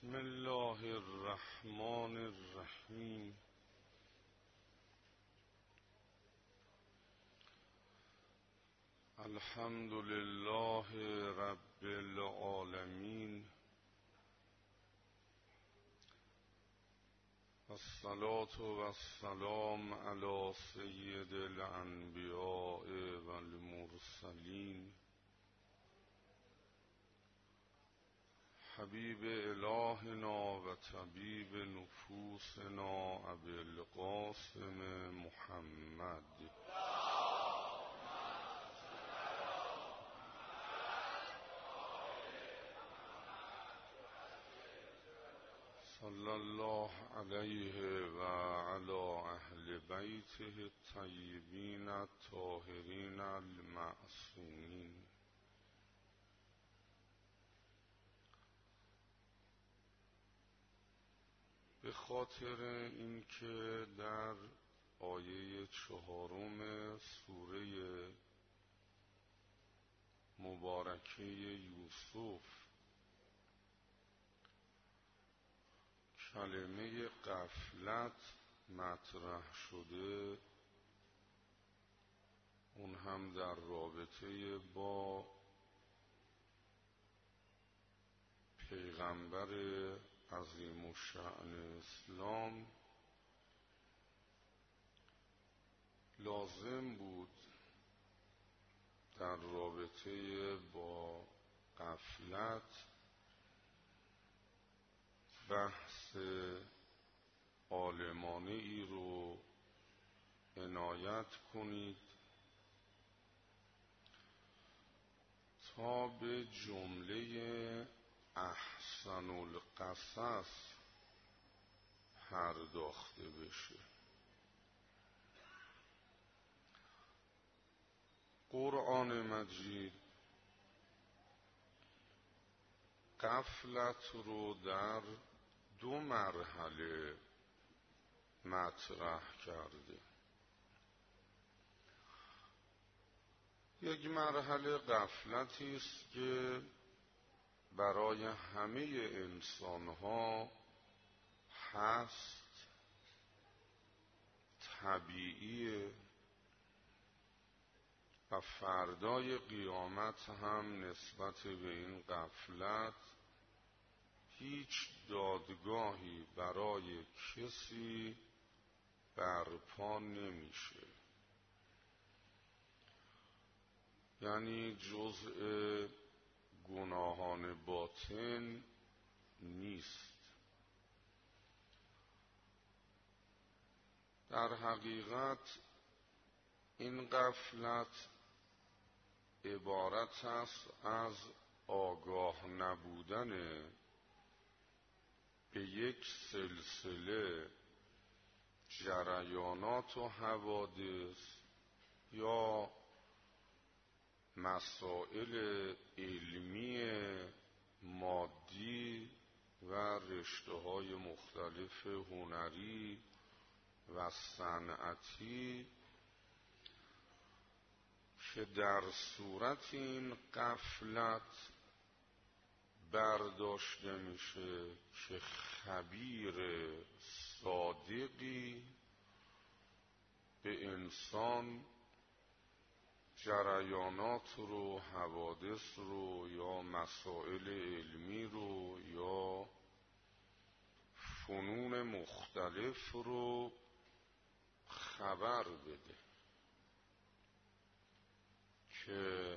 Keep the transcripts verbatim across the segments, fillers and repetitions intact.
بسم الله الرحمن الرحیم. الحمد لله رب العالمین، والصلاة والسلام علی سید الانبیاء والمرسلین، حبیب الهنا و طبیب نفوسنا ابی القاسم محمد صلی الله علیه و علی اهل بیته الطیبین الطاهرین المعصومین. به خاطر اینکه در آیه چهارم سوره مبارکه یوسف کلمه غفلت مطرح شده، اون هم در رابطه با پیغمبر عظیم الشأن اسلام، لازم بود در رابطه با غفلت بحث عالمانه ای رو عنایت کنید تا به جمله احسن القصص پرداخته بشه. قرآن مجید غفلت رو در دو مرحله مطرح کرده. یک مرحله غفلتی است که برای همه انسان‌ها هست، طبیعیه و فردای قیامت هم نسبت به این غفلت هیچ دادگاهی برای کسی برپا نمیشه، یعنی جزء گناهان باطن نیست. در حقیقت این غفلت عبارت است از آگاه نبودن به یک سلسله جریانات و حوادث یا مسائل علمی مادی و رشته‌های مختلف هنری و صنعتی که در صورت این غفلت برداشته میشه که خبیر صادقی به انسان جریانات رو، حوادث رو یا مسائل علمی رو یا فنون مختلف رو خبر بده که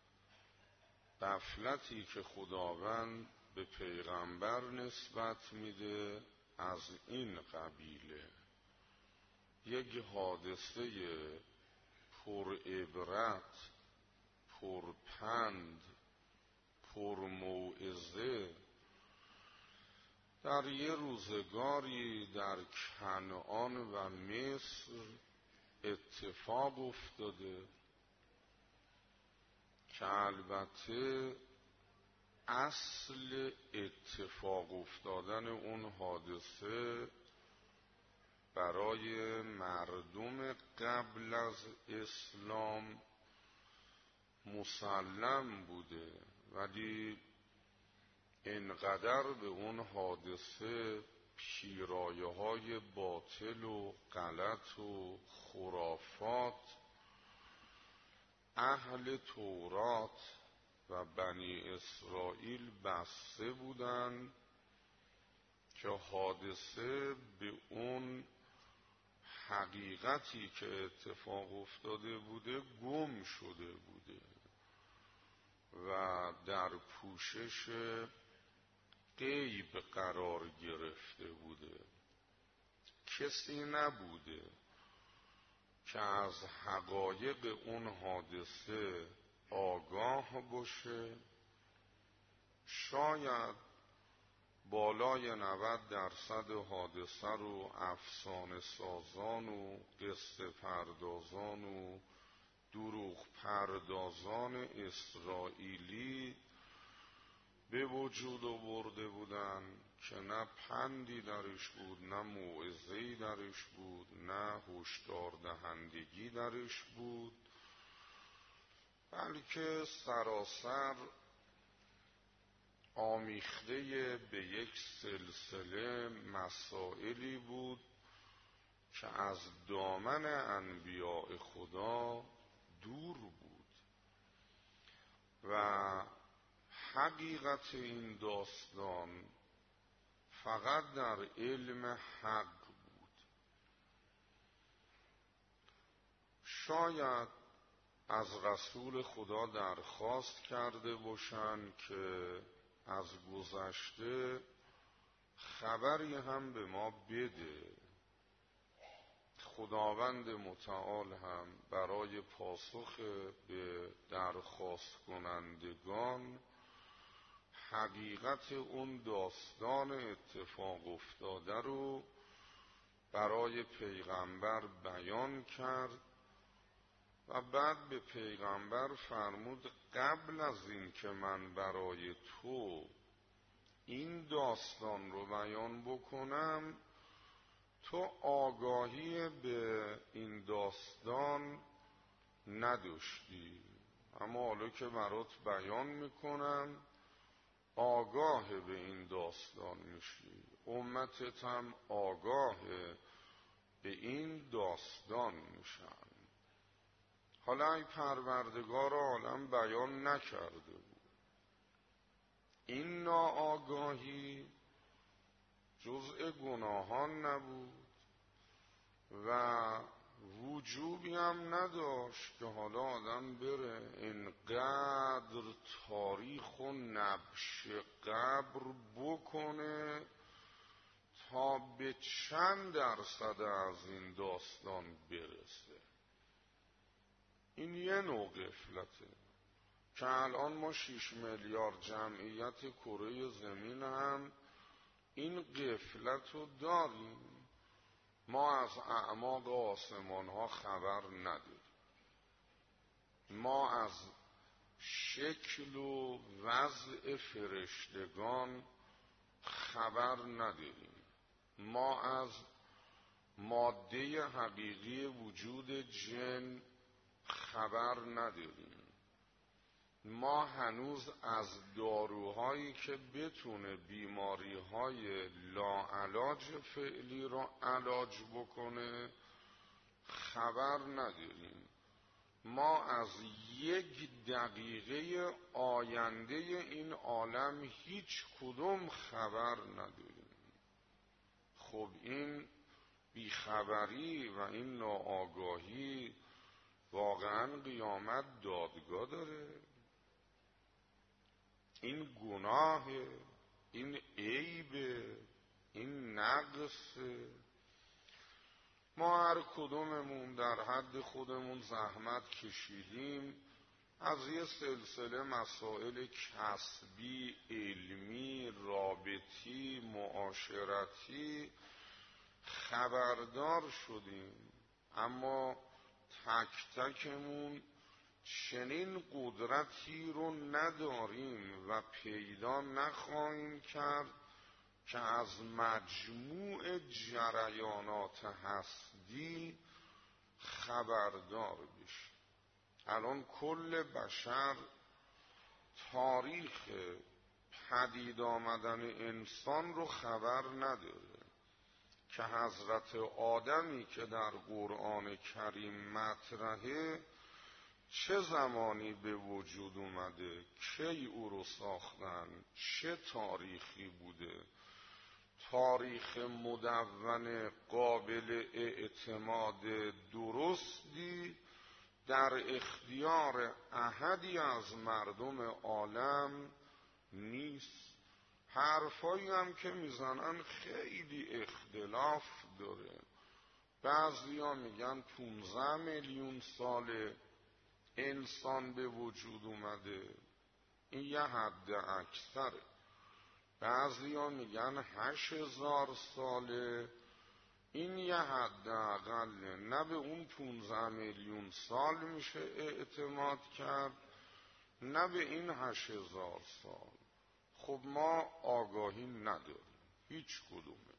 غفلتی که خداوند به پیغمبر نسبت میده از این قبیله، یک حادثه پر عبرت، پر پند، پر موعظه در یه روزگاری در کنعان و مصر اتفاق افتاده که البته اصل اتفاق افتادن اون حادثه برای مردم قبل از اسلام مسلم بوده، ولی انقدر به اون حادثه پیرایه های باطل و غلط و خرافات اهل تورات و بنی اسرائیل بسته بودن که حادثه به اون حقیقتی که اتفاق افتاده بوده گم شده بوده و در پوشش غیب قرار گرفته بوده. کسی نبوده که از حقایق اون حادثه آگاه باشه. شاید بالای نود درصد حادثه رو افسانه سازان و قصه پردازان و دروغ پردازان اسرائیلی به وجود آورده بودن که نه پندی درش بود، نه موعظه‌ای درش بود، نه هشدار دهندگی درش بود، بلکه سراسر آمیخته به یک سلسله مسائلی بود که از دامن انبیاء خدا دور بود و حقیقت این داستان فقط در علم حق بود. شاید از رسول خدا درخواست کرده باشند که از گذشته خبری هم به ما بده. خداوند متعال هم برای پاسخ به درخواست کنندگان حقیقت اون داستان اتفاق افتاده رو برای پیغمبر بیان کرد و بعد به پیغمبر فرمود قبل از این که من برای تو این داستان رو بیان بکنم تو آگاهی به این داستان نداشتی، اما حالا که برات بیان میکنم آگاه به این داستان میشی، امتت هم آگاه به این داستان میشن. حالا ای پروردگار عالم بیان نکرده بود، این ناآگاهی جزء گناهان نبود و وجوبی هم نداشت که حالا آدم بره اینقدر تاریخ و نبش قبر بکنه تا به چند درصد از این داستان برسه. این یه نوع غفلته که الان ما شیش میلیارد جمعیت کره زمین هم این غفلت رو داریم. ما از اعماق آسمان ها خبر نداریم، ما از شکل و وضع فرشتگان خبر نداریم، ما از ماده حقیقی وجود جن خبر نداریم، ما هنوز از داروهایی که بتونه بیماری‌های لاعلاج فعلی را علاج بکنه خبر نداریم، ما از یک دقیقه آینده این عالم هیچ کدوم خبر نداریم. خب این بیخبری و این ناآگاهی واقعا قیامت دادگاه داره؟ این گناه، این عیب، این نقص. ما هر کدوممون در حد خودمون زحمت کشیدیم از یه سلسله مسائل کسبی، علمی، رابطی، معاشرتی خبردار شدیم، اما تک تکمون چنین قدرتی رو نداریم و پیدا نخواهیم کرد که از مجموع جریانات هستی خبردار بشیم. الان کل بشر تاریخ پدید آمدن انسان رو خبر نداره که حضرت آدمی که در قرآن کریم مطرحه چه زمانی به وجود اومده، کی او رو ساختن، چه تاریخی بوده، تاریخ مدون قابل اعتماد درستی در اختیار احدی از مردم عالم نیست. حرفایی هم که میزنن خیلی اختلاف داره. بعضیا میگن پونزده میلیون ساله انسان به وجود اومده، این یه حد اکثره. بعضیا میگن هشت هزار ساله، این یه حد اقله. نه به اون پونزده میلیون سال میشه اعتماد کرد، نه به این هشت هزار سال. خب ما آگاهی نداریم هیچ کدومه.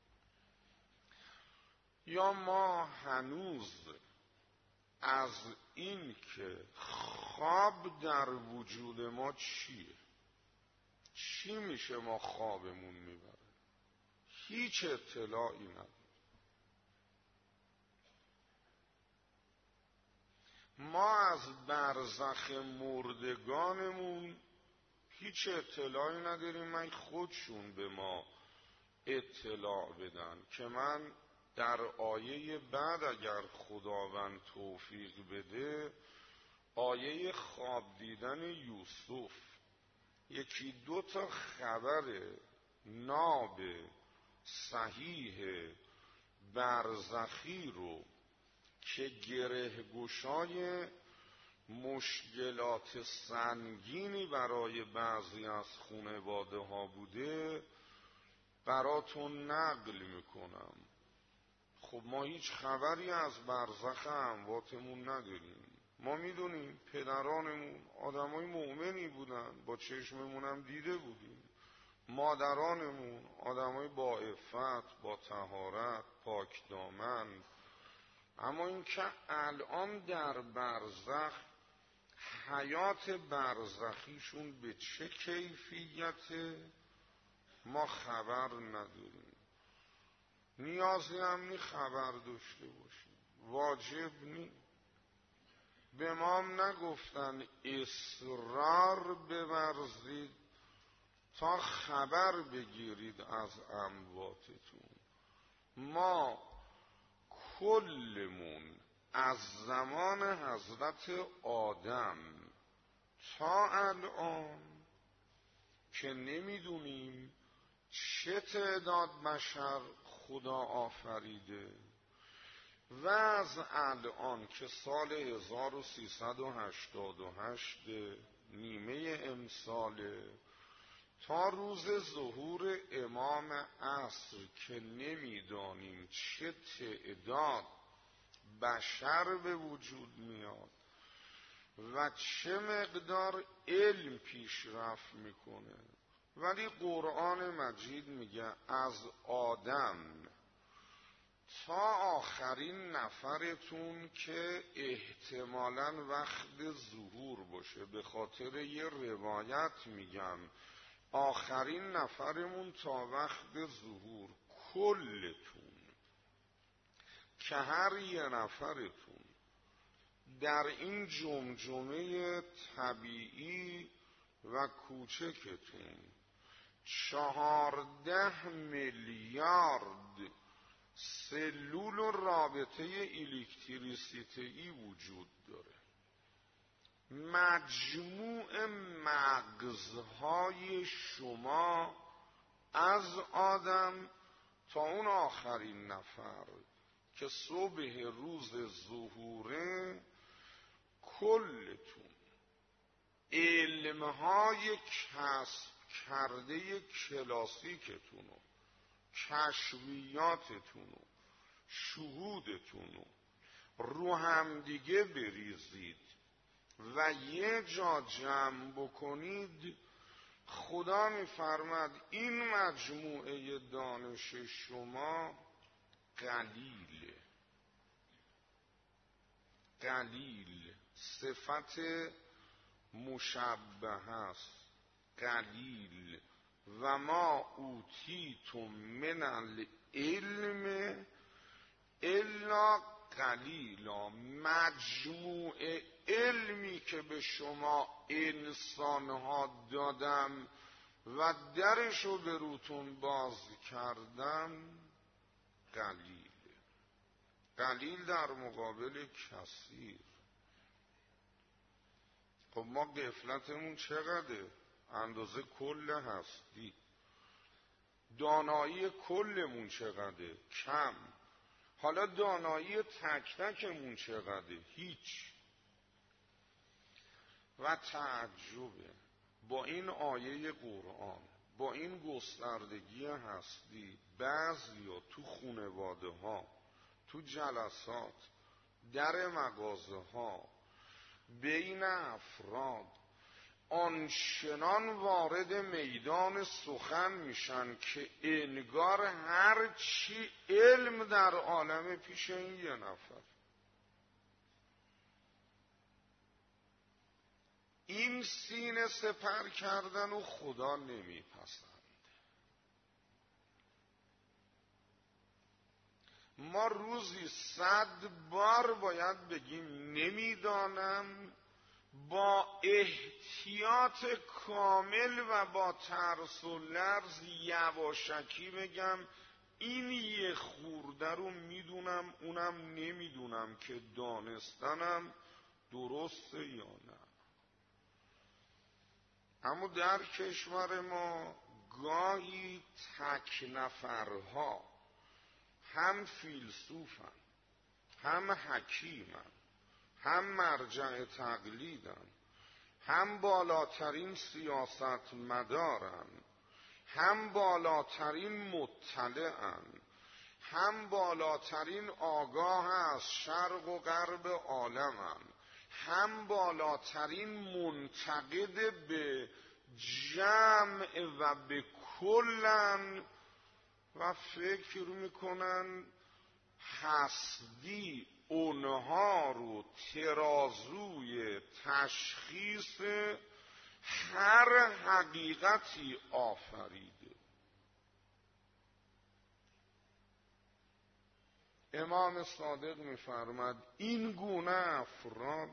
یا ما هنوز از این که خواب در وجود ما چیه، چی میشه ما خوابمون میبره، هیچ اطلاعی نداریم. ما از برزخ مردگانمون هیچ اطلاعی نداریم. من خودشون به ما اطلاع بدن که من در آیه بعد اگر خداوند توفیق بده، آیه خواب دیدن یوسف، یکی دو تا خبر ناب صحیح برزخی رو که گره گشای مشکلات سنگینی برای بعضی از خانواده ها بوده براتون نقل میکنم. خب ما هیچ خبری از برزخ امواتمون نداریم. ما میدونیم پدرانمون آدمای مؤمنی بودن، با چشممونم دیده بودیم. مادرانمون آدمای با عفت، با طهارت، پاک دامن. اما این که الان در برزخ حیات برزخیشون به چه کیفیته ما خبر نداریم. نیازی هم نی خبر داشته باشیم، واجب نی. به ما هم نگفتن اصرار بورزید تا خبر بگیرید از امواتتون. ما کلمون از زمان حضرت آدم تا الان که نمیدونیم چه تعداد بشر خدا آفریده و از الان که سال هزار و سیصد و هشتاد و هشت نیمه امساله تا روز ظهور امام عصر که نمیدانیم چه تعداد بشر به وجود میاد و چه مقدار علم پیشرفت میکنه. ولی قرآن مجید میگه از آدم تا آخرین نفرتون که احتمالاً وقت ظهور باشه، به خاطر یه روایت میگم آخرین نفرمون تا وقت ظهور، کلتون که هر یه نفرتون در این جمجمه طبیعی و کوچکتون چهارده میلیارد سلول و رابطه الکتریسیته‌ای وجود داره. مجموع مغزهای شما از آدم تا اون آخرین نفر که صبح روز ظهوره، کلتون علمهای کسب کرده کلاسیکتونو، کشفیاتتونو، شهودتونو رو هم دیگه بریزید و یه جا جمع بکنید، خدا میفرماد این مجموعه دانش شما قلیل قلیل صفت مشبه است، قلیل و ما اوتیتم من العلم الا قلیلا، مجموع علمی که به شما انسانها دادم و درشو به روتون باز کردم قلیل. قلیل در مقابل کثیر. خب ما غفلتمون چقدره؟ اندازه کل هستی. دانایی کلمون چقدره؟ کم. حالا دانایی تک تکمون چقدره؟ هیچ. و تعجبه با این آیه قرآن، با این گستردگی هستی، بعضیا تو خانواده ها، تو جلسات، در مغازه ها، بین افراد آنچنان وارد میدان سخن میشن که انگار هر چی علم در عالم پیش این یه نفر. این سینه سپر کردن و خدا نمیپسند. ما روزی صد بار باید بگیم نمیدانم، با احتیاط کامل و با ترس و لرز یواشکی بگم این یه خورده رو میدونم، اونم نمیدونم که دانستنم درسته یا نه. اما در کشور ما گاهی تک نفرها هم فیلسوفن، هم حکیمن، هم مرجع تقلیدن، هم بالاترین سیاست مدارن، هم بالاترین مطلعن، هم بالاترین آگاه از شرق و غرب عالمن، هم بالاترین منتقد به جمع و به کلن و فکر میکنن هستی اونها رو ترازوی تشخیص هر حقیقتی آفریده. امام صادق میفرماد این گونه افراد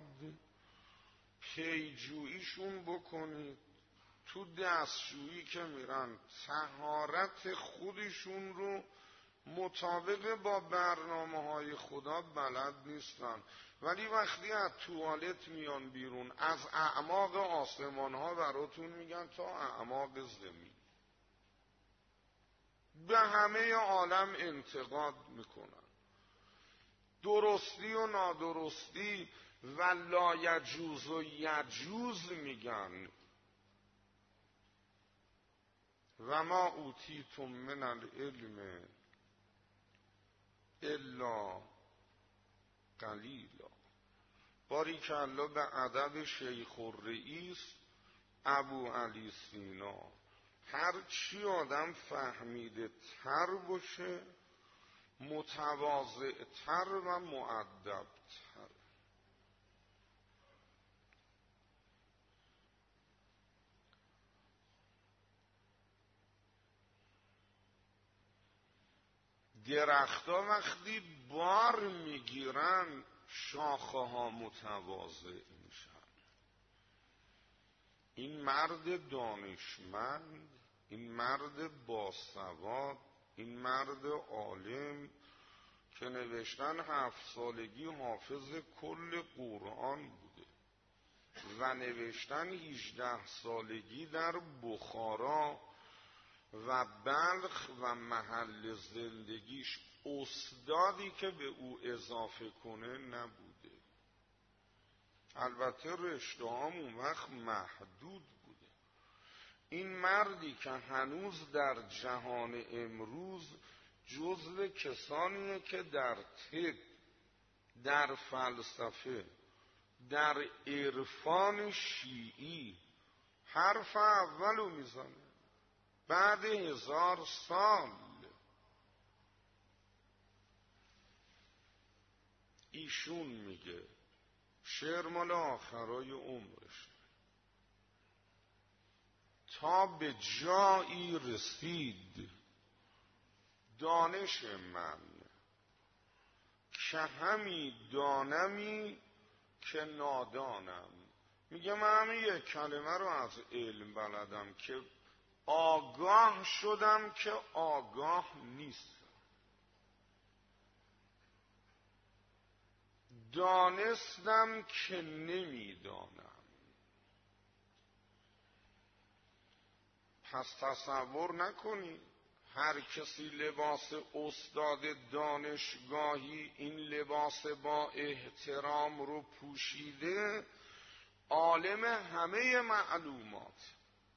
پیجوییشون بکنید، تو دستشویی که میرن طهارت خودشون رو مطابق با برنامه های خدا بلد نیستن، ولی وقتی از توالت میان بیرون از اعماق آسمان ها براتون میگن تا اعماق زمین، به همه عالم انتقاد میکنن، درستی و نادرستی و لایجوز و یجوز میگن. و ما اوتیتم من العلم الا قلیلا. باریکالله به ادب شیخ الرئیس ابو علی سینا. هر چی آدم فهمیده تر باشه متواضع تر و مؤدب تر. درختها وقتی بار میگیرن شاخه ها متواضع میشن. این مرد دانشمند، این مرد باسواد، این مرد عالم که نوشتن هفت سالگی حافظ کل قرآن بوده و نوشتن هجده سالگی در بخارا و بلخ و محل زندگیش استادی که به او اضافه کنه نبوده. البته رشته هام اون وقت محدود بوده. این مردی که هنوز در جهان امروز جزو کسانیه که در طب، در فلسفه، در عرفان شیعی حرف اولو میزنه بعد هزار سال. ایشون میگه شعر مال آخرای عمرش، تا به جایی رسید دانش من که همی دانمی که نادانم. میگه من همین یک کلمه رو از علم بلدم که آگاه شدم که آگاه نیستم، دانستم که نمیدانم. پس تصور نکنی هر کسی لباس استاد دانشگاهی این لباس با احترام رو پوشیده عالم همه معلومات.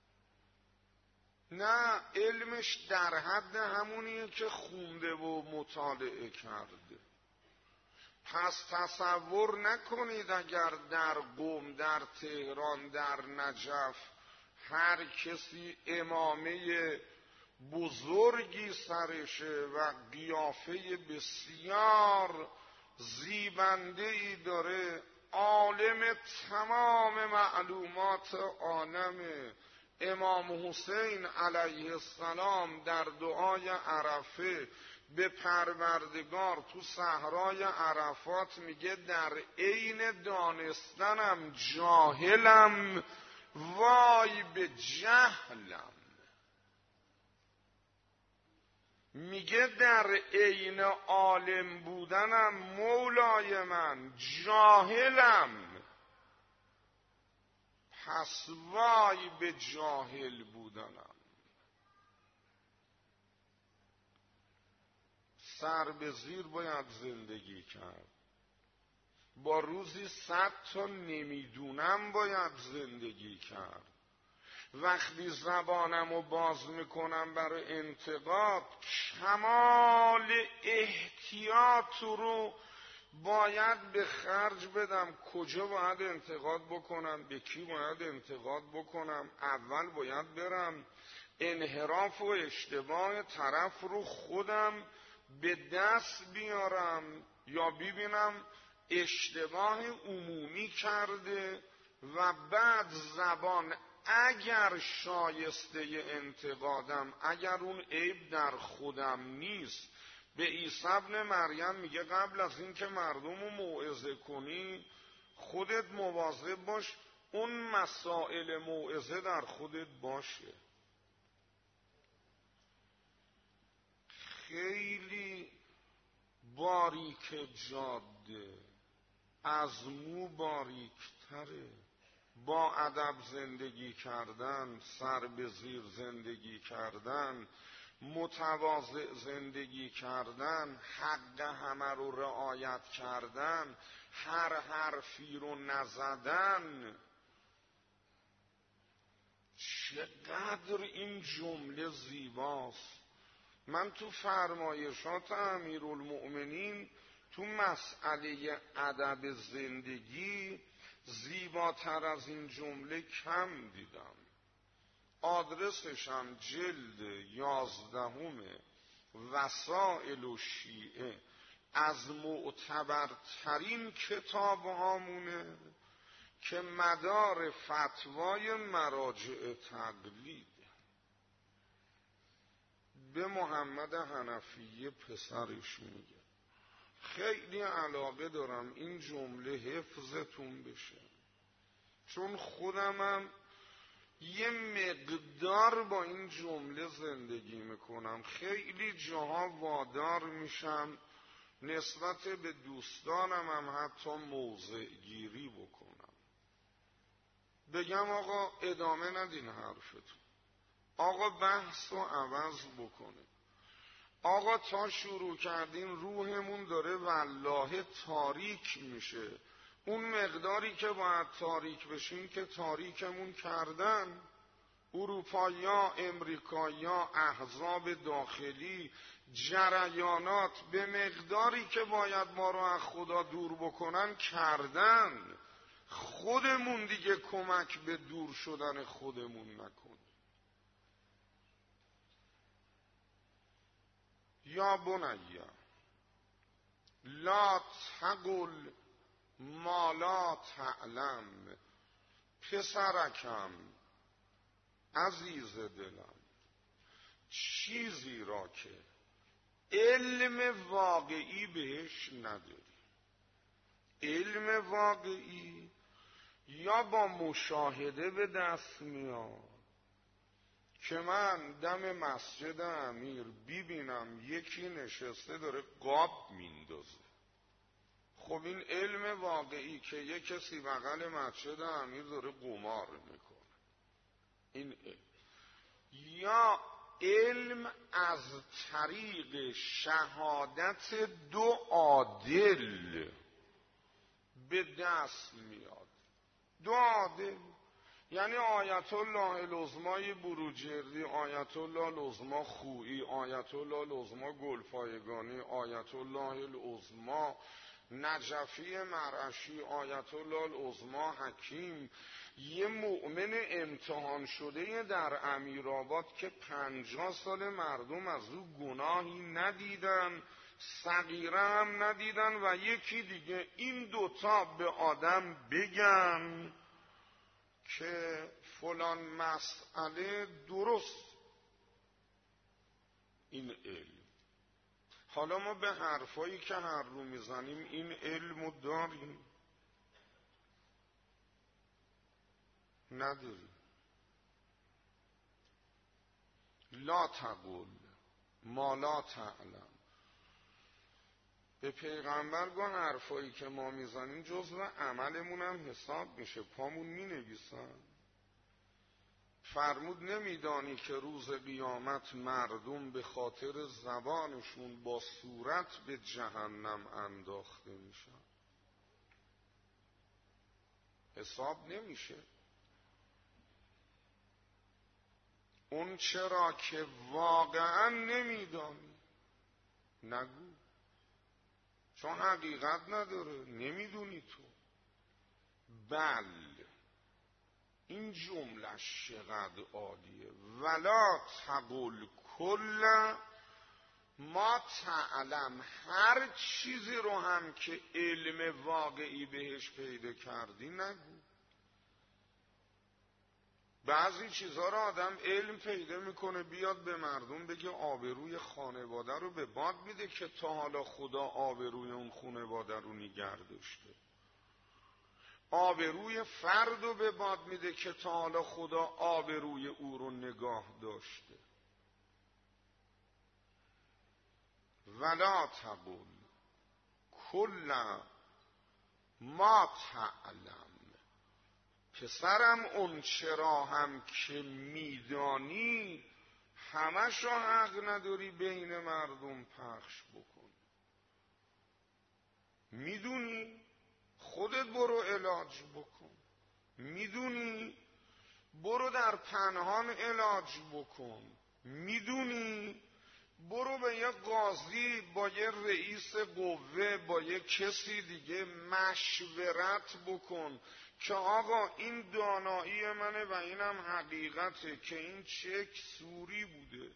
نه، علمش در حد همونیه که خونده و مطالعه کرده. پس تصور نکنید اگر در قم، در تهران، در نجف هر کسی امامه بزرگی سرشه و قیافه بسیار زیبنده‌ای داره، عالم تمام معلومات عالمه. امام حسین علیه السلام در دعای عرفه به پروردگار تو صحرای عرفات میگه در عین دانستنم جاهلم، وای به جهلم. میگه در عین عالم بودنم مولای من جاهلم، پس وای به جاهل بودنم. سر به زیر باید زندگی کرد، با روزی صد تا نمیدونم باید زندگی کرد. وقتی زبانم رو باز میکنم برای انتقاد، کمال احتیاط رو باید به خرج بدم. کجا باید انتقاد بکنم، به کی باید انتقاد بکنم. اول باید برم انحراف و اشتباه طرف رو خودم به دست بیارم، یا ببینم اشتباه عمومی کرده و بعد زبان اگر شایسته انتقادم، اگر اون عیب در خودم نیست. به عیسی ابن مریم میگه قبل از این که مردم رو موعظه کنی خودت مواظب باش اون مسائل موعظه در خودت باشه. خیلی باریک جاده، از مو باریکتره. با ادب زندگی کردن، سر به زیر زندگی کردن، متواضع زندگی کردن، حق همه رو رعایت کردن، هر حرفی رو نزدن. چقدر این جمله زیباست. من تو فرمایشات امیرالمؤمنین تو مسئله ادب زندگی زیباتر از این جمله کم دیدم. آدرسش هم جلد یازدهم وسائل و شیعه از معتبرترین کتاب هامونه که مدار فتوای مراجع تقلید. به محمد حنفیه پسرش میگه خیلی علاقه دارم این جمله حفظتون بشه، چون خودمم یه مقدار با این جمله زندگی میکنم. خیلی جاها وادار میشم نسبت به دوستانم هم حتی موضع گیری بکنم، بگم آقا ادامه ندین حرفتون، آقا بحث رو عوض بکنه، آقا تا شروع کردین روحمون داره والله تاریک میشه. اون مقداری که باید تاریک بشین که تاریکمون کردن. اروپایا، امریکایا، احزاب داخلی، جریانات به مقداری که باید ما رو از خدا دور بکنن کردن. خودمون دیگه کمک به دور شدن خودمون نکنیم. یا بنیا لا تقل ما لا تعلم. پسرکم عزیز دلم، چیزی را که علم واقعی بهش نداری. علم واقعی یا با مشاهده به دست میاد که من دم مسجد امیر ببینم یکی نشسته داره قاب میندازه. خب این علم واقعی که یک کسی بغل مسجد امیر داره قمار میکنه، این علم. یا علم از طریق شهادت دو عادل به دست میاد. دو عادل یعنی آیت الله العظمای بروجردی، آیت الله العظما خویی، آیت الله العظما گلپایگانی، آیت الله العظما نجفی مرعشی، آیت الله العظما حکیم. یه مؤمن امتحان شده در امیرآباد که پنجاه سال مردم از او گناهی ندیدن، صغیره هم ندیدن، و یکی دیگه این دوتا به آدم بگن که فلان مسئله درست. این علم. حالا ما به حرفایی که هر رو میزنیم این علمو داریم؟ نداریم. لا تقول ما لا تعلم. به پیغمبر گفت حرفایی که ما میزنیم جزو عملمون هم حساب میشه، پامون مینویسن. فرمود نمیدانی که روز قیامت مردم به خاطر زبانشون با صورت به جهنم انداخته میشن، حساب نمیشه. اون چرا که واقعا نمیدانی نگو، چون حقیقت نداره، نمیدونی تو. بل این جمله چقدر عالیه. ولا تقل کل ما تعلم. هر چیزی رو هم که علم واقعی بهش پیدا کردی نگو. بعضی چیزها رو آدم علم پیدا میکنه بیاد به مردم بگه آبروی خانواده رو به باد میده که تا حالا خدا آبروی اون خانواده رو نگه داشته. آبروی فرد رو به باد میده که تا حالا خدا آبروی او رو نگاه داشته. ولا تقل کل ما تعلم. پسرم اون چرا هم که میدانی همش رو حق نداری بین مردم پخش بکن. میدونی خودت برو علاج بکن، میدونی برو در پنهان علاج بکن، میدونی برو به یه قاضی، با یه رئیس قوه، با یه کسی دیگه مشورت بکن که آقا این دانایی منه و اینم حقیقته که این چک سوری بوده.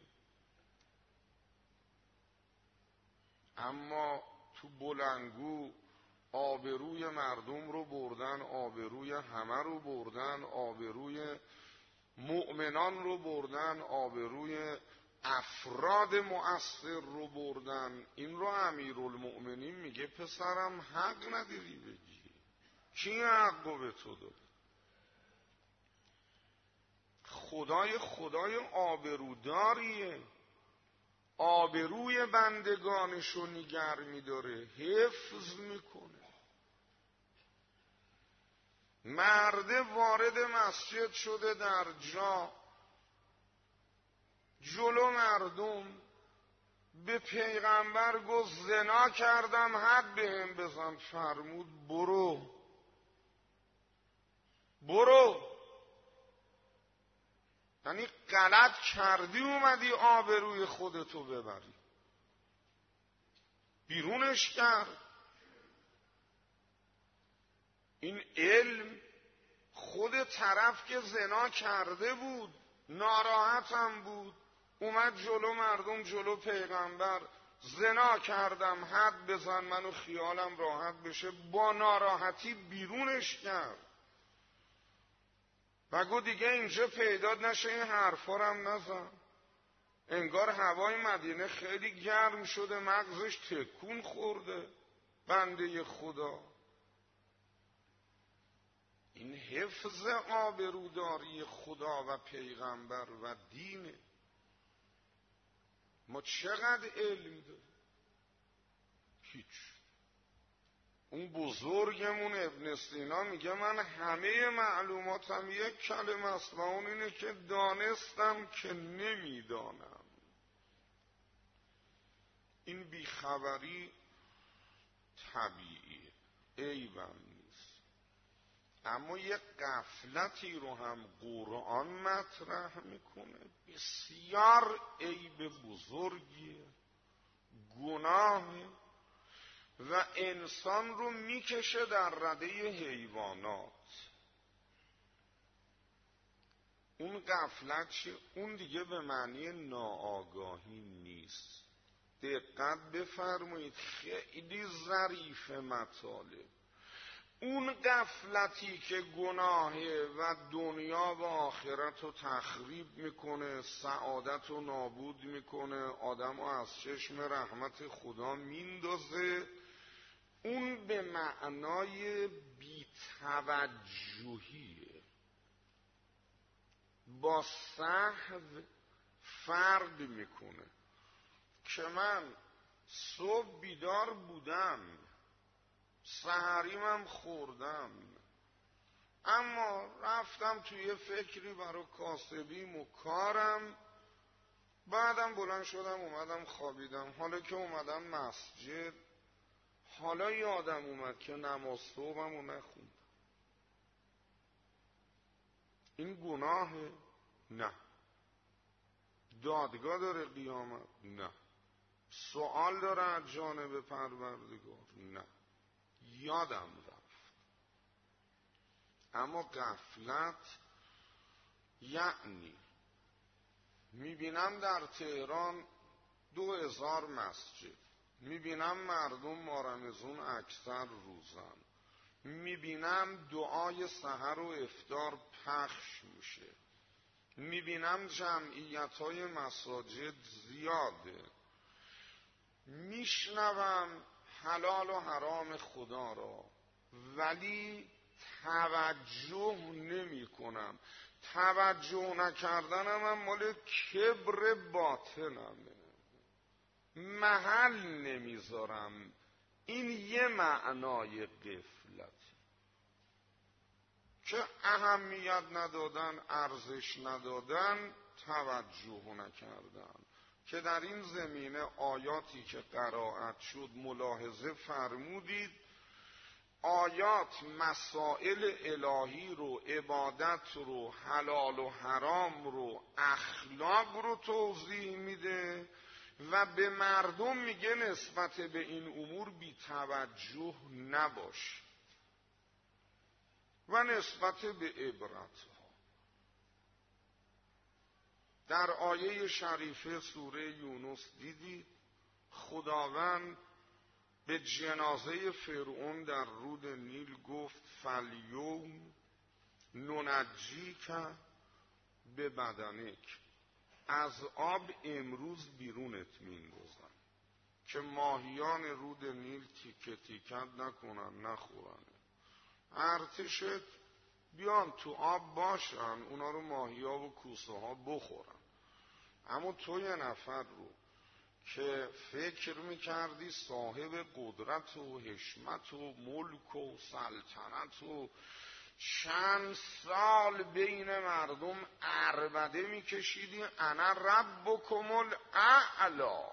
اما تو بلنگو آبروی مردم رو بردن، آبروی همه رو بردن، آبروی مؤمنان رو بردن، آبروی افراد مؤثر رو بردن. این رو امیرالمؤمنین میگه پسرم حق نداری بگی. کی حق به تو داد؟ خدای خدای آبروداریه، آبروی بندگانشو نگر میداره، حفظ میکنه. مرده وارد مسجد شده در جا، جلو مردم به پیغمبر گفت زنا کردم حد بهم بزن. فرمود برو برو. یعنی غلط کردی اومدی آبروی خودتو ببری. بیرونش کرد. این علم خود طرف که زنا کرده بود ناراحتم بود، اومد جلو مردم، جلو پیغمبر، زنا کردم حد بزن منو خیالم راحت بشه. با ناراحتی بیرونش کرد. بگو دیگه اینجا پیدا نشه، این حرفا رو هم نزن. انگار هوای مدینه خیلی گرم شده، مغزش تکون خورده. بنده خدا، این حفظ آبروداری خدا و پیغمبر و دینه. ما چقدر علم داریم؟ هیچ. اون بزرگمون ابن سینا میگه من همه معلوماتم یک کلمه است و اون اینه که دانستم که نمیدانم. این بیخبری طبیعیه، عیبم نیست، اما یک غفلتی رو هم قرآن مطرح میکنه، بسیار عیب بزرگیه، گناهه و انسان رو میکشه در رده حیوانات. اون غفلت چیه؟ اون دیگه به معنی ناآگاهی نیست. دقت بفرمایید، خیلی ظریف مطالب. اون غفلتی که گناهه و دنیا و آخرت رو تخریب میکنه، سعادت رو نابود میکنه، آدم رو از چشم رحمت خدا میندازه، اون به معنای بی‌توجهیه. با سهو فرق میکنه که من صبح بیدار بودم، سحریمم خوردم، اما رفتم توی فکری برای کاسبیم و کارم، بعدم بلند شدم اومدم خوابیدم. حالا که اومدم مسجد، حالا یادم اومد که نماز صبحم رو نخوندم. این گناهه؟ نه. دادگاه داره قیامت؟ نه. سوال داره از جانب پروردگار؟ نه. یادم رفت. اما غفلت یعنی میبینم در تهران دو هزار مسجد، میبینم مردم مارمزون اکثر روزن، میبینم دعای سحر و افطار پخش میشه، میبینم جمعیت‌های مساجد زیاده، میشنوم حلال و حرام خدا را، ولی توجه نمی کنم. توجه نکردنم هم مال کبر باطنمه، محل نمیذارم. این یه معنای غفلت که اهمیت ندادن، ارزش ندادن، توجه نکردن. که در این زمینه آیاتی که قرائت شد ملاحظه فرمودید، آیات مسائل الهی رو، عبادت رو، حلال و حرام رو، اخلاق رو توضیح میده و به مردم میگه نسبت به این امور بی توجه نباش و نسبت به عبرت. در آیه شریفه سوره یونس دیدید خداوند به جنازه فرعون در رود نیل گفت فالیوم ننجیک به بدنک، از آب امروز بیرونت میندازم که ماهیان رود نیل تیکه تیکت نکنن نخورن، ارتشت بیان تو آب باشن، اونا رو ماهیا و کوسه ها بخورن. اما تو یه نفر رو که فکر میکردی صاحب قدرت و حشمت و ملک و سلطنت و چند سال بین مردم عربده میکشیدی، انا ربکم الاعلی،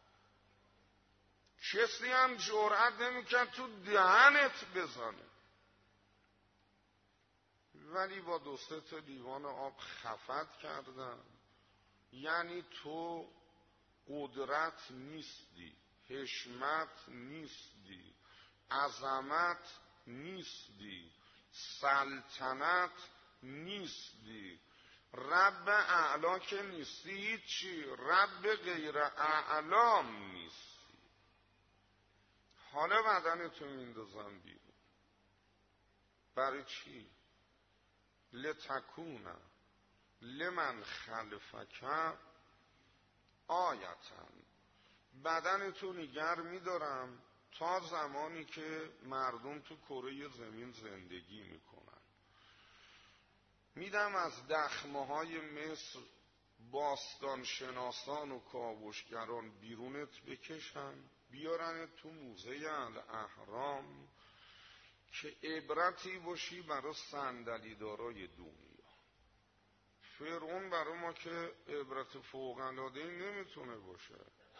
کسی هم جرأت نمیکرد تو دهنت بزنه، ولی با دو سه تا لیوان آب خفت کردن. یعنی تو قدرت نیستی، حشمت نیستی، عظمت نیستی، سلطنت نیستی، رب اعلا که نیستی، هیچی، رب غیر اعلام نیستی. حالا بدنتو میندازم بیرون. برای چی؟ لتکون لمن خلفک آیتن، بدن تو نگر می‌دارم تا زمانی که مردم تو کره زمین زندگی میکنن. میدم از دخمه های مصر باستان شناسان و کاوشگران بیرونت بکشن، بیارنت تو موزه الاهرام که عبرتی باشی برای صندلی دارای دنیا. فرعون برای ما که عبرت فوق‌العاده‌ای نمیتونه باشه،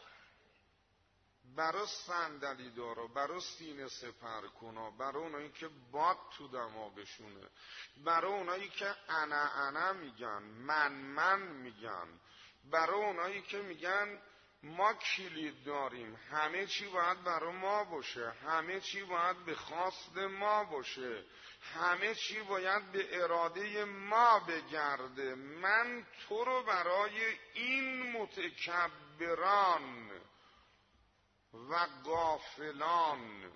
برای صندلی دارا، برای سینه سپر کنا، برای اونایی که باد تو دماغشونه، برای اونایی که انا انا میگن، من من میگن، برای اونایی که میگن ما کلید داریم، همه چی باید برای ما باشه، همه چی باید به خواست ما باشه، همه چی باید به اراده ما بگرده. من تو رو برای این متکبران و غافلان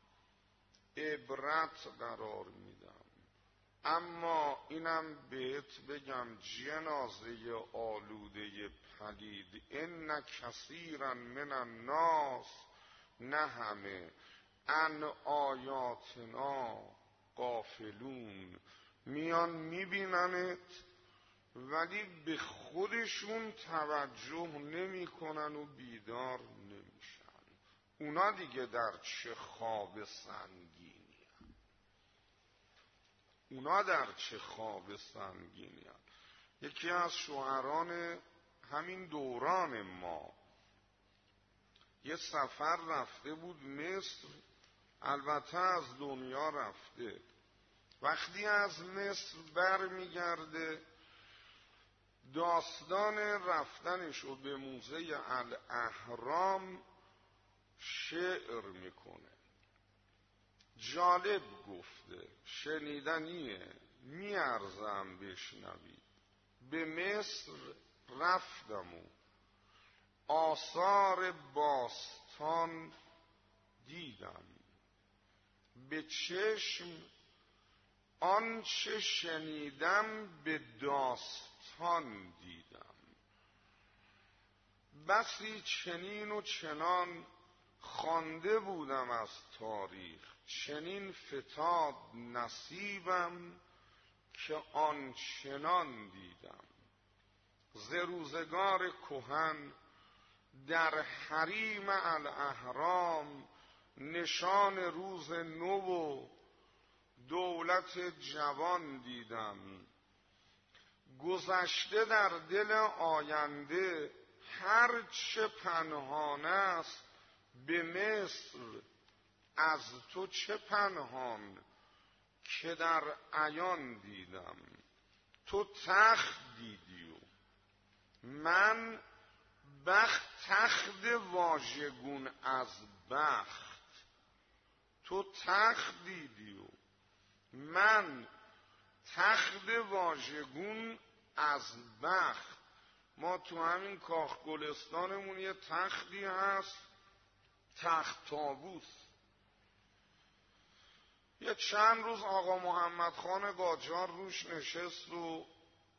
عبرت قرار میدم. اما اینم بهت بگم جنازه آلوده پلید، ان کثیرا من الناس، نه همه، عن آیاتنا غافلون، میان میبیننت ولی به خودشون توجه نمی کنن و بیدار نمیشن. اونا دیگه در چه خواب سنگینی هن. اونا در چه خواب سنگینی هن. یکی از شاعران همین دوران ما یه سفر رفته بود مصر، البته از دنیا رفته. وقتی از مصر بر میگرده داستان رفتنش رو به موزه الاهرام شعر میکنه. جالب گفته، شنیدنیه، میارزم بشنوید. به مصر رفتم و آثار باستان دیدم، به چشم آنچه شنیدم به داستان دیدم. بسی چنین و چنان خوانده بودم از تاریخ، چنین فتاد نصیبم که آنچنان دیدم. ز روزگار کهن در حریم الاهرام نشان روز نو و دولت جوان دیدم. گذشته در دل آینده هر چه پنهان است، به مصر از تو چه پنهان که در عیان دیدم. تو تخت دیدی و من بخت، تخت واژگون از بخت. تو تخت دیدی و من تخت واژگون از بخت. ما تو همین کاخ گلستانمون یه تختی هست، تخت طاووس. یه چند روز آقا محمد خان قاجار روش نشست و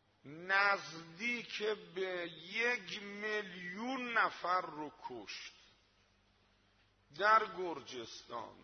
نزدیک به یک میلیون نفر رو کشت در گرجستان.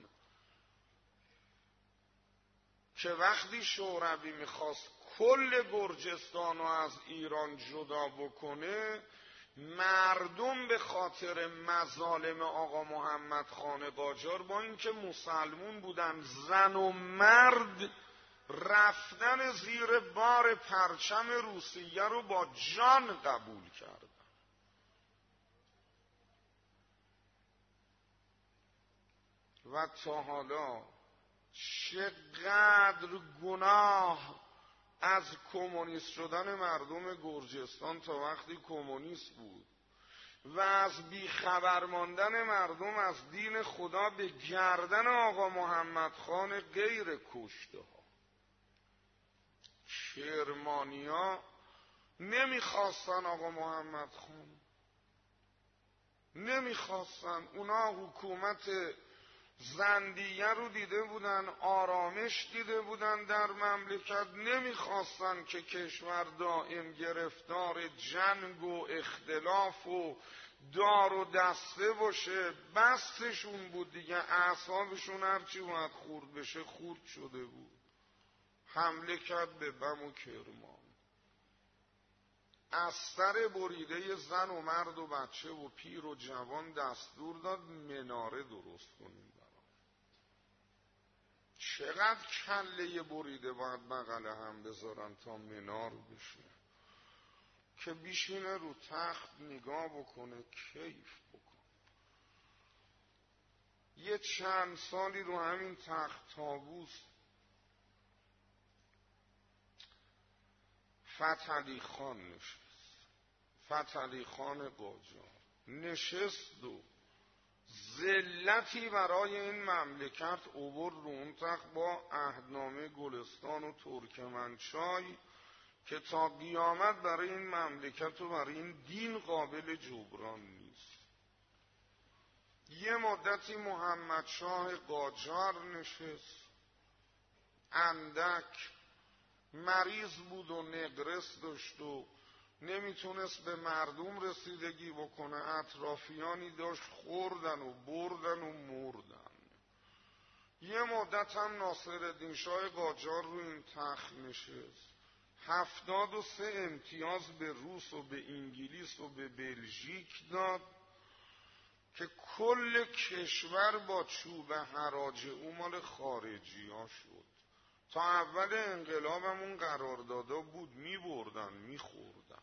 که وقتی شوروی میخواست کل گرجستان رو از ایران جدا بکنه، مردم به خاطر مظالم آقا محمد خان قاجار با اینکه مسلمون بودن، زن و مرد رفتن زیر بار پرچم روسیه رو با جان قبول کردن. و تا حالا چقدر گناه از کمونیست شدن مردم گرجستان تا وقتی کمونیست بود و از بیخبر ماندن مردم از دین خدا به گردن آقا محمد خان غیر کشته ها. کرمانیا نمیخواستن آقا محمد خان، نمیخواستن. اونا حکومت زندیه رو دیده بودن، آرامش دیده بودن در مملکت، نمیخواستن که کشور دائم گرفتار جنگ و اختلاف و دار و دسته باشه. بستشون بود دیگه، اعصابشون هرچی باید خورد بشه خورد شده بود. حمله کرد به بم و کرمان، از سر بریده زن و مرد و بچه و پیر و جوان دستور داد مناره درست کنیم. چقدر کله بریده باید بغل هم بذارن تا منار بشه که بیشینه رو تخت نگاه بکنه، کیف بکنه. یه چند سالی رو همین تخت طاووس فتحعلی خان نشست، فتحعلی خان قاجار نشست و ذلتی برای این مملکت اوورد رو اون تخت با عهدنامه گلستان و ترکمنچای که تا قیامت برای این مملکت و برای این دین قابل جبران نیست. یه مدتی محمد شاه قاجار نشست، اندک مریض بود و نقرس داشت و نمیتونست به مردم رسیدگی بکنه، اطرافیانی داشت خوردن و بردن و مردن. یه مدت هم ناصرالدین شاه قاجار رو این تخت نشست، هفتاد و سه امتیاز به روس و به انگلیس و به بلژیک داد که کل کشور با چوب حراج او مال خارجی ها شد. تا اول انقلابمون قراردادا بود، می بردن می خوردن.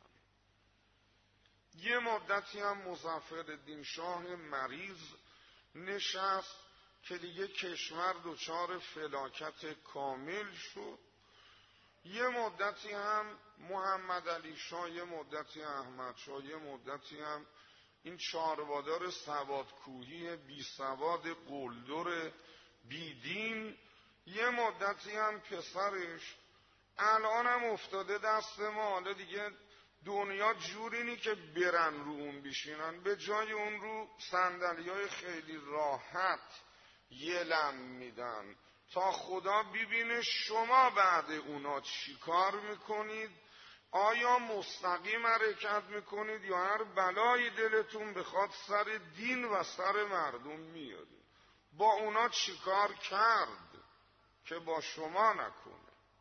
یه مدتی هم مظفرالدین شاه مریض نشست که دیگه کشور دچار فلاکت کامل شد. یه مدتی هم محمد علی شاه، یه مدتی احمد شاه، یه مدتی هم این چاربادار سوادکوهی بی سواد قلدر بیدین، یه مدتی هم پسرش. الان هم افتاده دست ما. حالا دیگه دنیا جوری نی که برن رو اون بشینن، به جای اون رو صندلی‌های خیلی راحت یه لم میدن تا خدا ببینه شما بعد اونا چی کار میکنید، آیا مستقیم حرکت میکنید یا هر بلایی دلتون بخواد سر دین و سر مردم میارید. با اونا چی کار کرد که با شما نکنه؟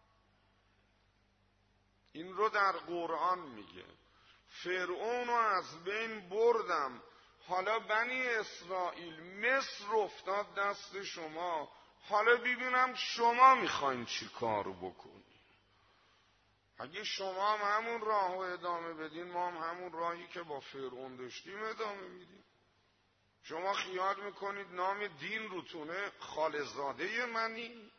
این رو در قرآن میگه. فرعون رو از بین بردم، حالا بنی اسرائیل مصر افتاد دست شما، حالا ببینم شما میخواین چی کار بکنی. اگه شما هم همون راه رو ادامه بدین، ما هم همون راهی که با فرعون داشتیم ادامه میدیم. شما خیال میکنید نام دین روتونه خالزاده منی؟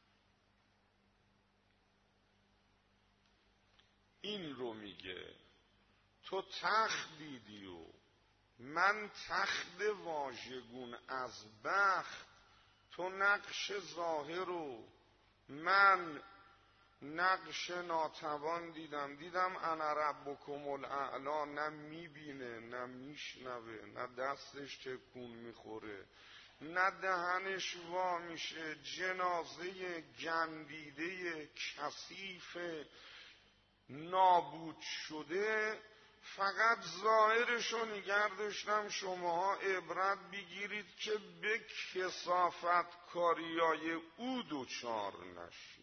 این رو میگه تو تخت دیدی و من تخت واژگون از بخت، تو نقش ظاهر و من نقش ناتوان دیدم. دیدم انا ربکم الاعلی، نه میبینه نه میشنوه نه دستش تکون میخوره نه دهنش وا میشه، جنازه گندیده کثیف نابود شده، فقط ظاهرشو نگه داشتم. شماها عبرت بگیرید که به کثافت کاریای او دوچار نشین.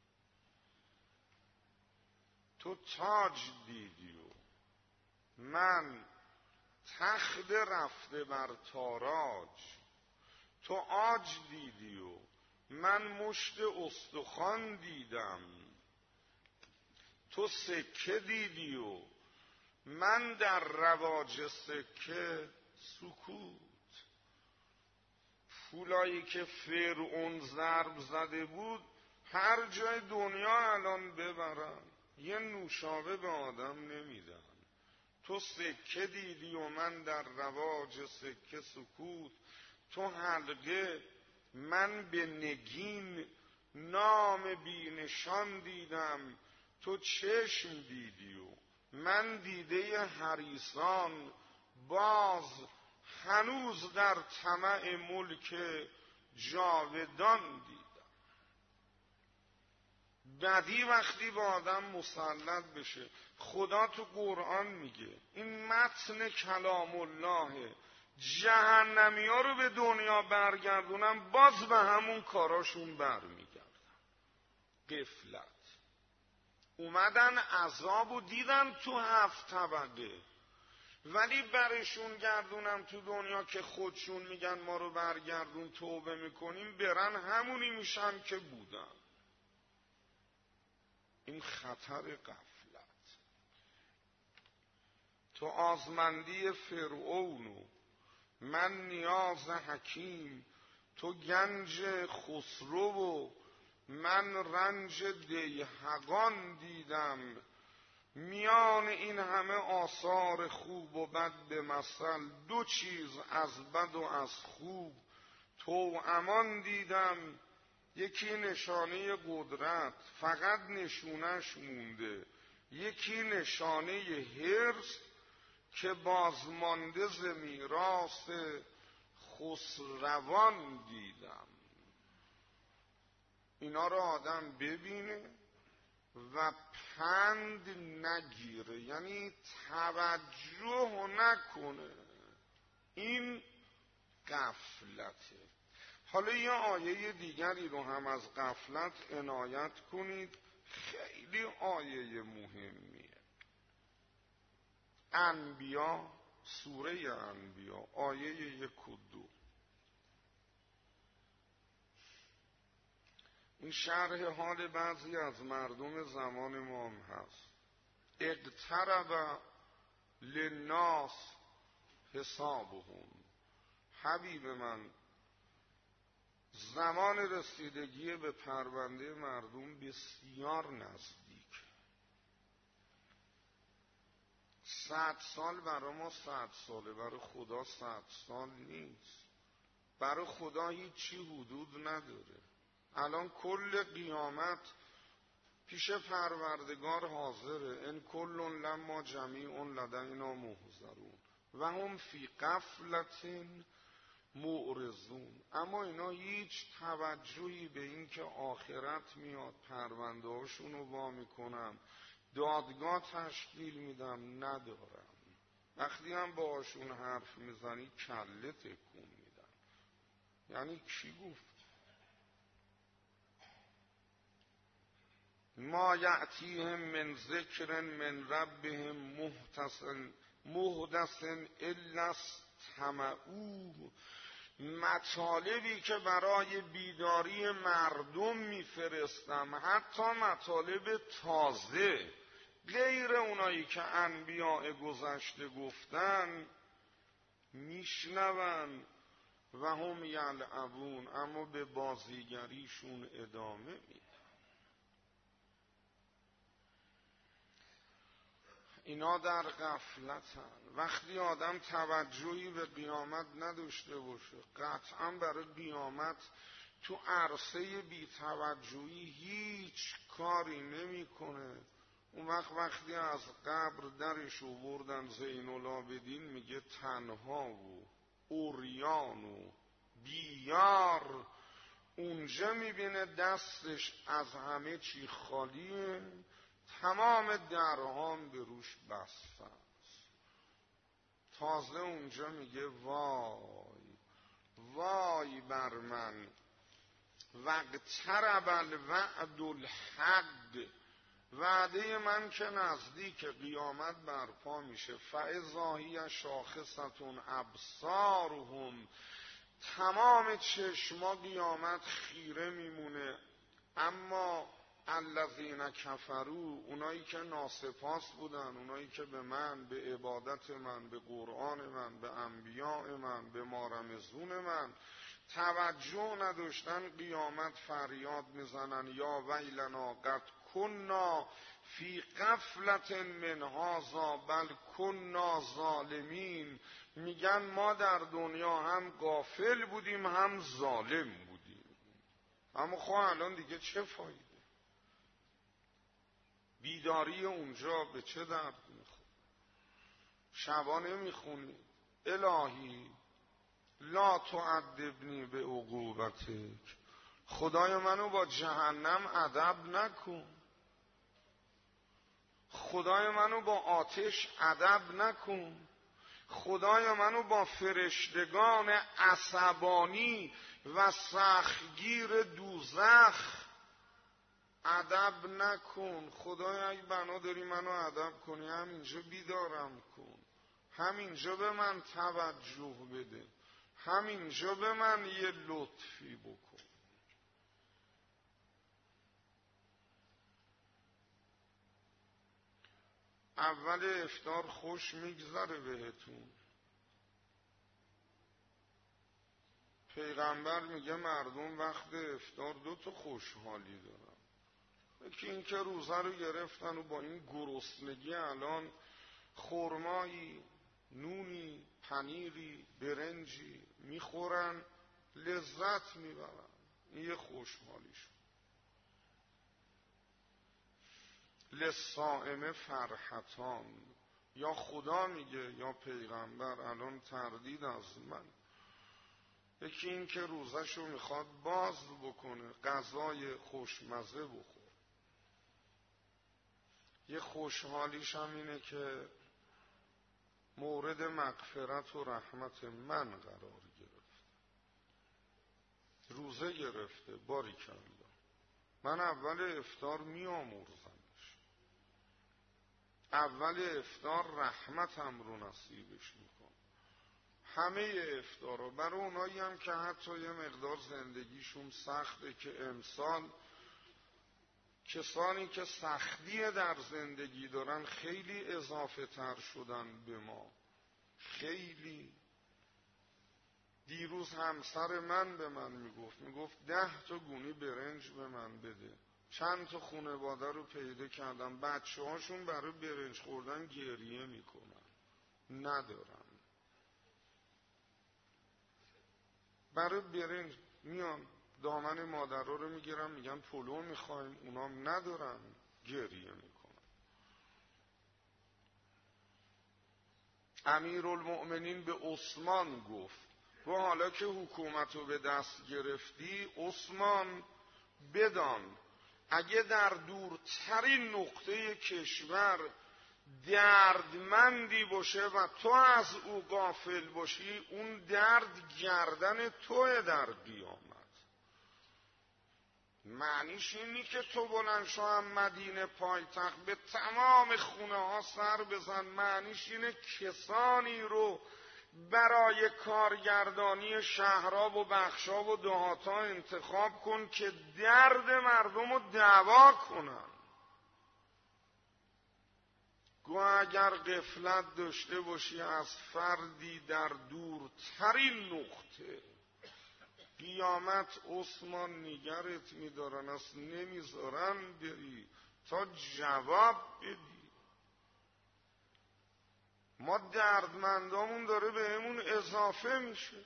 تو تاج دیدی و من تخت رفته بر تاراج، تو عاج دیدی و من مشت استخوان دیدم، تو سکه دیدی و من در رواج سکه سکوت. پولایی که فرعون ضرب زده بود هر جای دنیا الان ببرن یه نوشابه به آدم نمیدن. تو سکه دیدی و من در رواج سکه سکوت، تو حلقه من به نگین نام بینشان دیدم، تو چشم دیدی و من دیده حریصان، باز هنوز در طمع ملک جاودان دیدم. بدی وقتی با آدم مسلط بشه، خدا تو قرآن میگه این متن کلام الله، جهنمی ها رو به دنیا برگردونم باز به همون کاراشون برمیگردن. غفلت. اومدن عذاب و دیدن تو هفت طبقه، ولی برشون گردونم تو دنیا که خودشون میگن ما رو برگردون توبه میکنیم، برن همونی میشن که بودن. این خطر غفلت. تو آزمندی فرعون و من نیاز حکیم، تو گنج خسرو و من رنج دیهقان دیدم. میان این همه آثار خوب و بد به مثل، دو چیز از بد و از خوب توامان دیدم. یکی نشانه قدرت فقط نشونش مونده، یکی نشانه حرص که بازمانده ز میراث خسروان دیدم. اینا رو آدم ببینه و پند نگیره، یعنی توجه نکنه، این غفلته. حالا یه آیه دیگری رو هم از غفلت عنایت کنید، خیلی آیه مهمیه. انبیا، سوره انبیا، آیه یک و دو. این شرح حال بعضی از مردم زمان ما هم هست. اقترب للناس حسابهم. حبیب من، زمان رسیدگی به پرونده مردم بسیار نزدیک. صد سال برای ما صد ساله، برای خدا صد سال نیست. برای خدا هیچی حدود نداره. الان کل قیامت پیش پروردگار حاضره. ان کل لما جمیع لدینا محضرون و هم فی غفلة معرضون. اما اینا هیچ توجهی به این که آخرت میاد پرونده هاشون رو وا میکنم، دادگاه تشکیل میدم ندارم. وقتی هم باهاشون حرف میزنی کله تکون میدن. یعنی کی گفت؟ ما یأتیهم من ذکر من ربهم محدث الا استمعوه. مطالبی که برای بیداری مردم میفرستم، حتی مطالب تازه غیر اونایی که انبیاء گذشته گفتن، میشنون و هم یلعبون، اما به بازیگریشون ادامه میدن. اینا در غفلتن. وقتی آدم توجهی به قیامت نداشته باشه، قطعا برای قیامت تو عرصه بی‌توجهی هیچ کاری نمیکنه. اون وقت وقتی از قبر درش آوردن زین العابدین، میگه تنها و عریان و بیار. اونجا میبینه دستش از همه چی خالیه، تمام درهام به روش بسته است. تازه اونجا میگه وای وای بر من، واقترب الوعد الحق. وعده من که نزدیک، قیامت برپا میشه. فاذا هی شاخصة ابصارهم. تمام چشما قیامت خیره میمونه. اما الذین کفروا، اونایی که ناسپاس بودن، اونایی که به من، به عبادت من، به قرآن من، به انبیاء من، به مارمزون من توجه نداشتن، قیامت فریاد میزنن یا ویلنا قد کنا فی غفلة من هذا بل کنا ظالمین. میگن ما در دنیا هم غافل بودیم هم ظالم بودیم. اما خب الان دیگه چه فایده؟ بیداری اونجا به چه درد میخوره؟ شبانه میخونی الهی لا لا تعذبنی به عقوبتک، خدای منو با جهنم ادب نکن، خدای منو با آتش ادب نکن، خدای منو با فرشتگان عصبانی و سختگیر دوزخ ادب نکن. خدای اگه بنا داری منو ادب کنی همینجا بیدارم کن، همینجا به من توجه بده، همینجا به من یه لطفی بکن. اول افطار خوش میگذره بهتون. پیغمبر میگه مردم وقت افطار دو تا خوشحالی دارن، یکی این که روزه رو گرفتن و با این گرسنگی الان خرمایی، نونی، پنیری، برنجی میخورن، لذت میبرن، این یه خوشحالیشون. للصائم فرحتان، یا خدا میگه یا پیغمبر، الان تردید از من. یکی این که روزشو میخواد باز بکنه، غذای خوشمزه بخور. یه خوشحالیش هم اینه که مورد مغفرت و رحمت من قرار گرفت، روزه گرفته. باریکلا، من اول افطار میامرزمش، اول افطار رحمتم رو نصیبش میکنم. همه افطارا برای اونایی هم که حتی یه مقدار زندگیشون سخته، که امسال کسانی که سختی در زندگی دارن خیلی اضافه تر شدن به ما، خیلی. دیروز همسر من به من میگفت میگفت ده تا گونی برنج به من بده. چند تا خانواده رو پیدا کردم بچه هاشون برای برنج خوردن گریه میکنن، ندارن. برای برنج میان دامن مادرها رو میگیرن میگن پلو میخوایم، اونام ندارن، گریه میکنن. امیرالمؤمنین به عثمان گفت و حالا که حکومت رو به دست گرفتی عثمان، بدان اگه در دورترین نقطه کشور دردمندی باشه و تو از او غافل باشی، اون درد گردن توه در قیامت. معنیش اینی که تو بلند شو هم مدینه پایتخت به تمام خونه ها سر بزن، معنیش اینه کسانی رو برای کارگردانی شهرها و بخشها و دهاتها انتخاب کن که درد مردم رو دوا کنن. گوه اگر غفلت داشته باشی از فردی در دورترین نقطه قیامت، عثمان نگرت میدارن، از نمیذارن بری تا جواب بدی. ما دردمندامون داره بهمون اضافه میشه.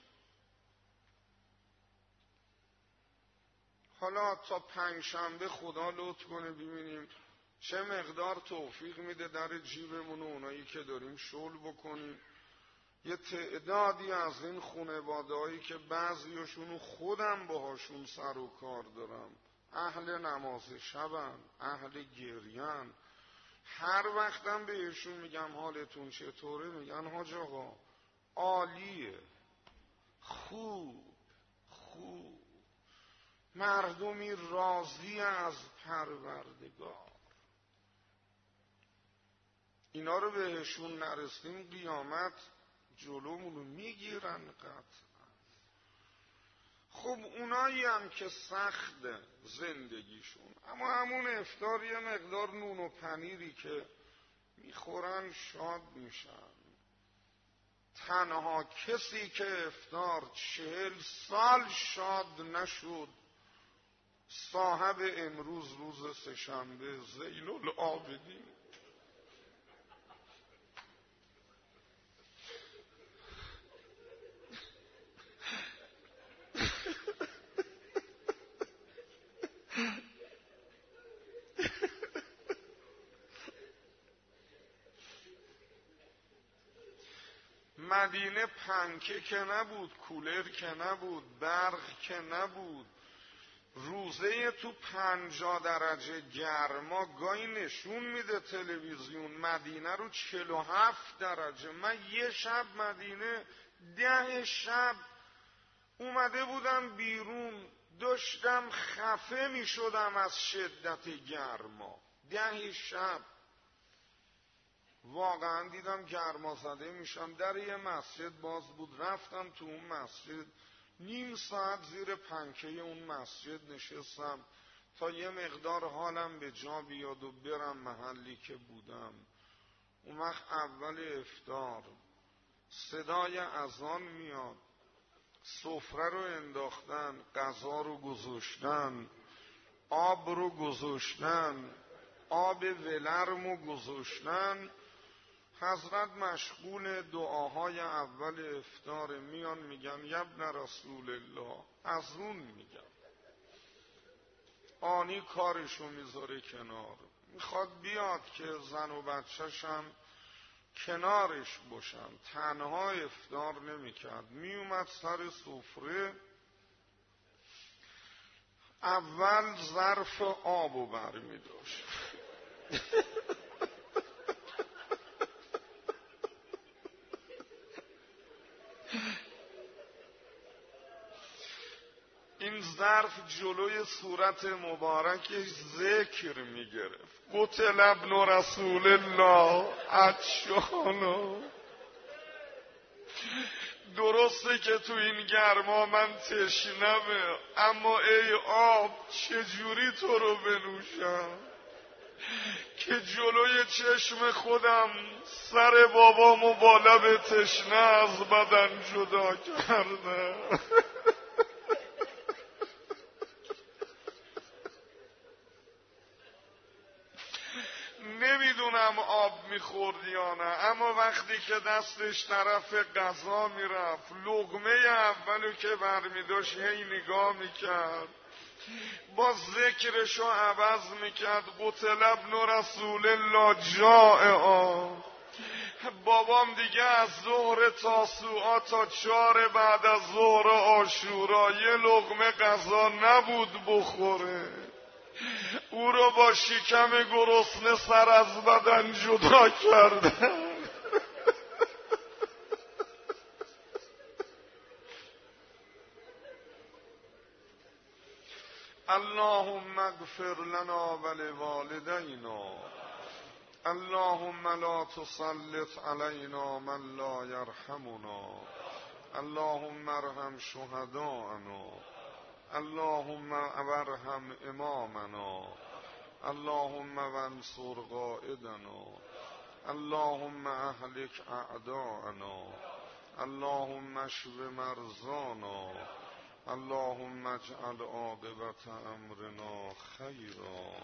حالا تا پنجشنبه خدا لطف کنه ببینیم چه مقدار توفیق میده در جیبمون و اونایی که داریم شغل بکنیم. یه تعدادی از این خانواده‌هایی که بعضیاشونو خودم باهاشون سر و کار دارم، اهل نماز شبن، اهل گریان، هر وقتم بهشون میگم حالتون چطوره، میگن حاج آقا عالیه، خوب خوب، مردمی راضی از پروردگار. اینا رو بهشون نرسیم قیامت جلومونو میگیرن قطعا. خب اونایی هم که سخت زندگیشون، اما همون افطار یه مقدار نون و پنیری که میخورن شاد میشن. تنها کسی که افطار چهل سال شاد نشد صاحب امروز روز سه‌شنبه زین العابدین. مدینه پنکه که نبود، کولر که نبود، برق که نبود. روزه تو پنجاه درجه گرما گاهی نشون میده تلویزیون مدینه رو چهل و هفت درجه. من یه شب مدینه ده شب اومده بودم بیرون، داشتم خفه میشدم از شدت گرما. ده شب واقعا دیدم گرما زده میشم. در یه مسجد باز بود، رفتم تو اون مسجد، نیم ساعت زیر پنکه اون مسجد نشستم تا یه مقدار حالم به جا بیاد و برم محلی که بودم. اون وقت اول افطار صدای اذان میاد، سفره رو انداختن، غذا رو گذاشتن، آب رو گذاشتن، آب ولرم رو گذاشتن. حضرت مشغول دعاهای اول افطار، میان میگن یبن رسول الله، از اون میگن. آنی کارشو میذاره کنار، میخواد بیاد که زن و بچه‌ش هم کنارش باشن. تنها افطار نمیکرد، میومد سر سفره، اول ظرف آبو برمیداشت این ظرف جلوی صورت مبارکش ذکر میگرفت، قتل ابن رسول الله عطشانا. درسته که تو این گرما من تشنمه، اما ای آب چجوری تو رو بنوشم که جلوی چشم خودم سر بابامو با لب تشنه از بدن جدا کرده. نمیدونم آب میخورد یا نه، اما وقتی که دستش طرف غذا میرفت، لقمه اولو که برمیداشت هی نگاه میکرد، با ذکرشو عوض میکرد، قتل ابن رسول الله جائعا. بابام دیگه از ظهر تاسوعا تا چهار بعد از ظهر عاشورا یه لقمه غذا نبود بخوره، او رو با شکم گرسنه سر از بدن جدا کرده. اللهم اغفر لنا ولوالدینا، اللهم لا تسلط علینا من لا یرحمنا، اللهم ارحم شهداءنا، اللهم ارحم امامنا، اللهم وانصر قائدنا، اللهم اهلك اعداءنا، اللهم اشف مرضانا، اللهم اجعل عاقبت امرنا خیرا.